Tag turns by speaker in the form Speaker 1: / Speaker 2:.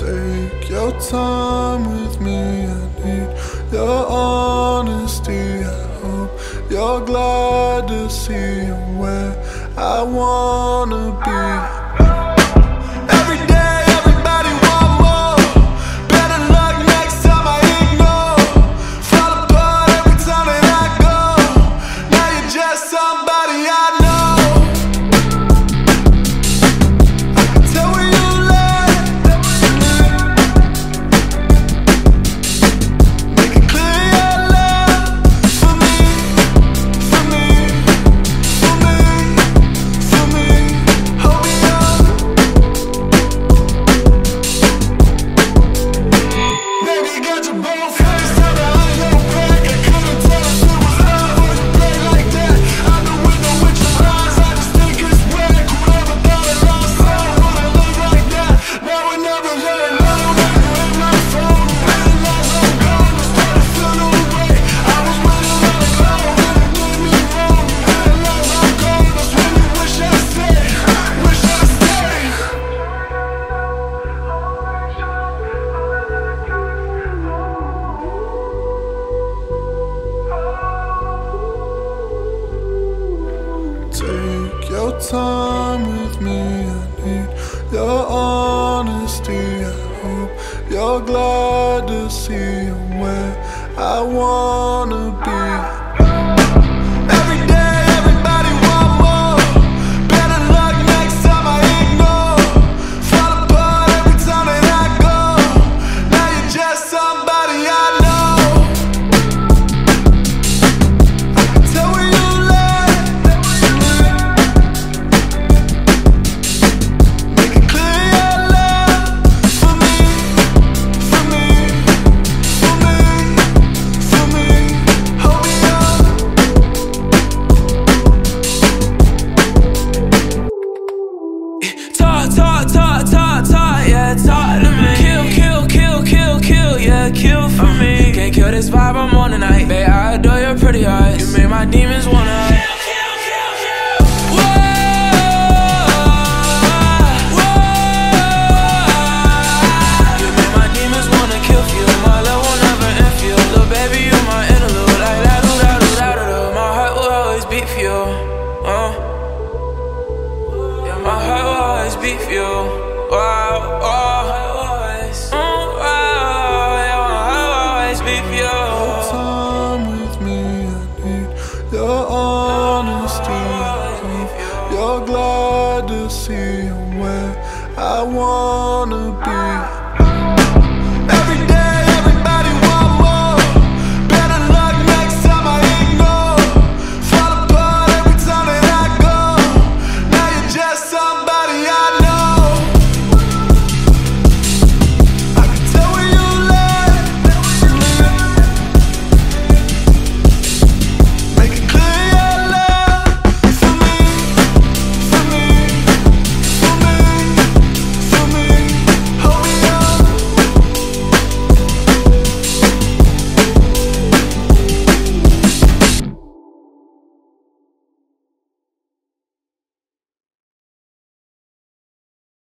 Speaker 1: Take your time with me, I need your honesty. I hope you're glad to see I'm where I wanna be. Every day, everybody want more. Better luck next time I ignore. Fall apart every time that I go. Now you're just somebody I know. I can tell where you live. Make it clear your love for me, for me, for me, for me. Hold me up. Baby, you got your both hands to the eye, crack. I couldn't tell if it was love or you play like that. Out the window with your eyes, I just think it's whack. Whoever thought it lost soul would have lived like that. Now we never let it know that you ain't my phone. Realize I'm gone, I started feeling the way. I was waiting all alone, and it did me wrong. You realize I'm gone, that's when you wish I stayed. Wish I stayed. Take your time with me, I need your honesty. I hope you're glad to see I'm where I wanna be. Every day, everybody want more. Better luck next time I ignore. Fall apart every time that I go. Now you're just somebody I know. I can tell where you live. Make it clear your love for me, for me, for me, for me. Hold me up. Talk, yeah, talk to me. Kill, yeah, kill for me. Can't kill this vibe, I'm on tonight. Babe, I adore your pretty eyes. You make my demons wanna You make my demons wanna kill for you. My love will never end for you. Little baby, you my interlude. Like that, my heart will always beat for you. Yeah, my heart will always beat for you. Wow, yeah, my heart will always beat for you.